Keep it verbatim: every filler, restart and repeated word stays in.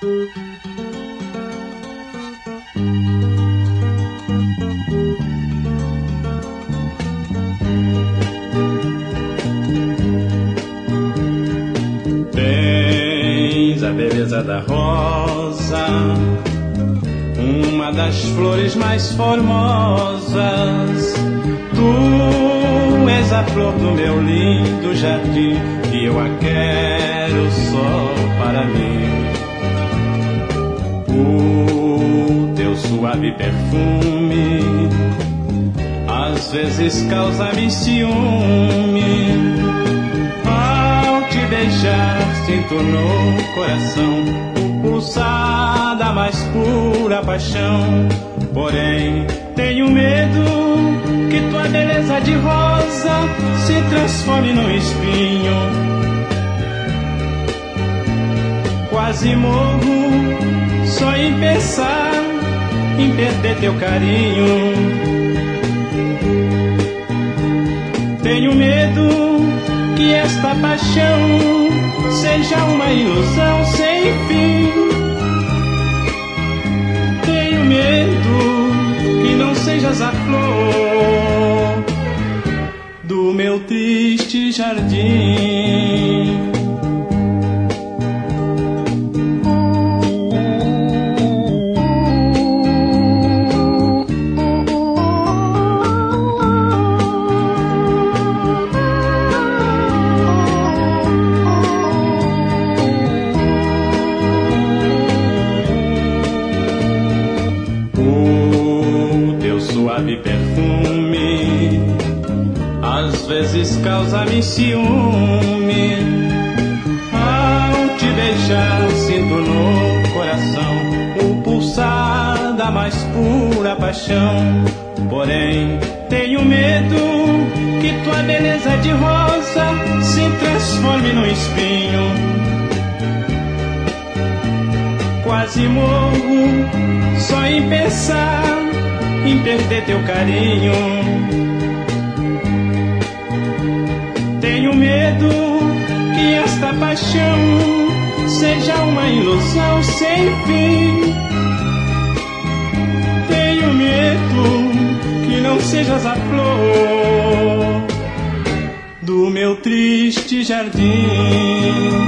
Tens a beleza da rosa, uma das flores mais formosas. Tu és a flor do meu lindo jardim, e eu a quero só para mim. O teu suave perfume às vezes causa-me ciúme. Ao te beijar sinto no coração o pulsar da mais pura paixão. Porém tenho medo que tua beleza de rosa se transforme num espinho. Quase morro só em pensar em perder teu carinho. Tenho medo que esta paixão seja uma ilusão sem fim. Tenho medo que não sejas a flor do meu triste jardim. Suave perfume às vezes causa-me ciúme. Ao te beijar sinto no coração o pulsar da mais pura paixão. Porém tenho medo que tua beleza de rosa se transforme num espinho. Quase morro só em pensar em perder teu carinho. Tenho medo que esta paixão seja uma ilusão sem fim. Tenho medo que não sejas a flor do meu triste jardim.